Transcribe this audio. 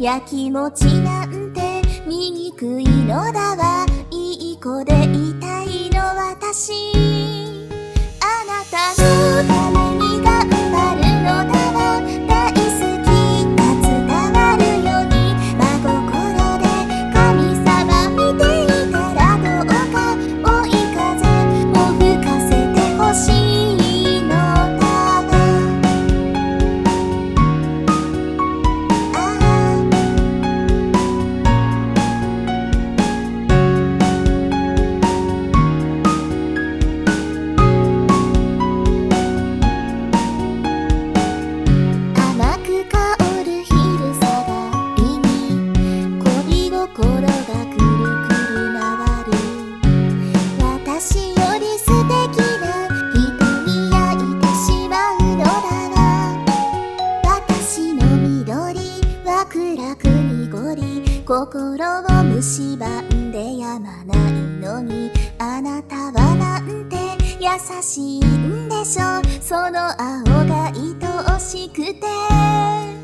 やきもちなんて醜いのだわ。いい子でいたいの私。あなたのために頑張るのだわ。大好きが伝わるように真心で神様見ていたらどうか追い風も吹かせてほしいのだわ。甘く香る昼下がりに恋心がくるくる回る。私より素敵な人に会えてしまうのだわ。私の緑は暗く濁り心を蝕んでやまないのに、あなたはなんて優しいんでしょう。その青が愛おしくて